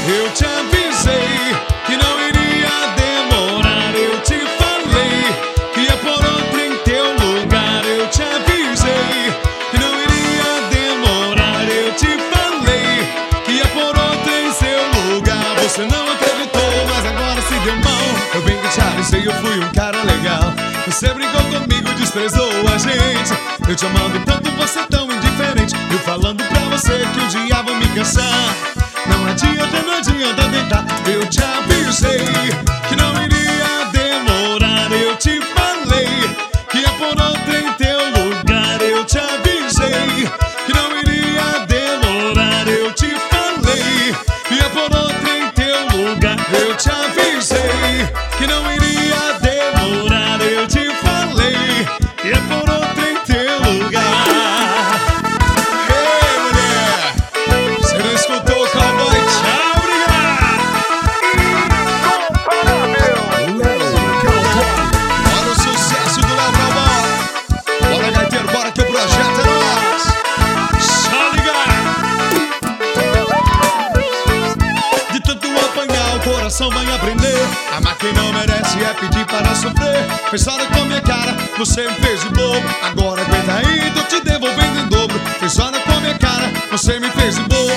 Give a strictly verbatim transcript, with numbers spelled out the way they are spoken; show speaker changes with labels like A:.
A: Eu te avisei que não iria demorar. Eu te falei que ia por outro em teu lugar. Eu te avisei que não iria demorar. Eu te falei que ia por outro em seu lugar. Você não acreditou, mas agora se deu mal. Eu bem que te avisei, eu fui um cara legal. Você brincou comigo, desprezou a gente. Eu te amando tanto, você tão indiferente. Eu falando pra você que um dia vou me cansar. Não adianta, não adianta tentar. Eu te avisei que não iria demorar. Eu te falei que ia por outro em teu lugar. Eu te avisei que não iria demorar. Eu te falei que ia por outro em teu lugar. Eu te avisei que não iria demorar. Eu te falei que ia por outro em teu lugar. Ei, mulher, você não escutou o cowboy? Tchau, obrigado. Olha o sucesso do Léo Cowboy. Bora, gaiteiro, bora que o projeto é nosso. Só ligar. De tanto apanhar, o coração vai aprender. Amar quem não merece é pedir para sofrer. Pensaram com minha cara, você me fez de bobo. Agora aguenta aí, tô te devolvendo em dobro. Fez hora com minha cara, você me fez de bobo.